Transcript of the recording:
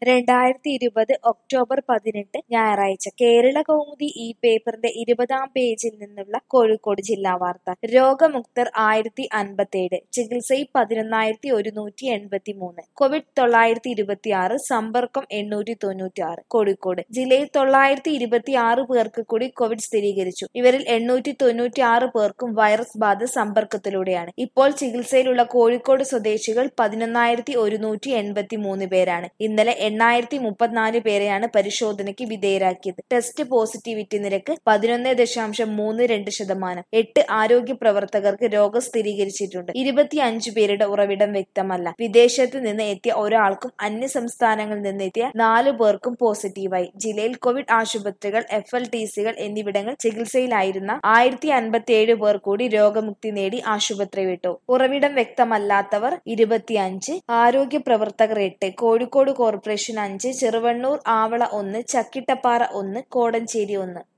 2020 October 18 ഞായറാഴ്ച കേരളകൗമുദി ഈ പേപ്പറിന്റെ 20-ാം പേജിൽ നിന്നുള്ള കോഴിക്കോട് ജില്ലാ വാർത്ത. രോഗമുക്തർ 1057, ചികിത്സയിൽ 11,183. കോവിഡ് 926, സമ്പർക്കം 896. കോഴിക്കോട് ജില്ലയിൽ 926 പേർക്ക് കൂടി കോവിഡ് സ്ഥിരീകരിച്ചു. ഇവരിൽ 896 പേർക്കും വൈറസ് ബാധ സമ്പർക്കത്തിലൂടെയാണ്. ഇപ്പോൾ ചികിത്സയിലുള്ള കോഴിക്കോട് സ്വദേശികൾ 11,183 പേരാണ്. ഇന്നലെ 834 പേരെയാണ് പരിശോധനയ്ക്ക് വിധേയരാക്കിയത്. ടെസ്റ്റ് പോസിറ്റിവിറ്റി നിരക്ക് 11.32%. 8 ആരോഗ്യ പ്രവർത്തകർക്ക് രോഗം സ്ഥിരീകരിച്ചിട്ടുണ്ട്. 25 പേരുടെ ഉറവിടം വ്യക്തമല്ല. വിദേശത്ത് നിന്ന് എത്തിയ ഒരാൾക്കും അന്യ സംസ്ഥാനങ്ങളിൽ നിന്നെത്തിയ 4 പേർക്കും പോസിറ്റീവായി. ജില്ലയിൽ കോവിഡ് ആശുപത്രികൾ, FLTCകൾ എന്നിവിടങ്ങളിൽ ചികിത്സയിലായിരുന്ന 1057 പേർ കൂടി രോഗമുക്തി നേടി ആശുപത്രി വിട്ടു. ഉറവിടം വ്യക്തമല്ലാത്തവർ 25, ആരോഗ്യ പ്രവർത്തകർ 8, കോഴിക്കോട് കോർപ്പറേഷൻ 5, ചെറുവണ്ണൂർ, ആവള 1, ചക്കിട്ടപ്പാറ 1, കോടഞ്ചേരി 1.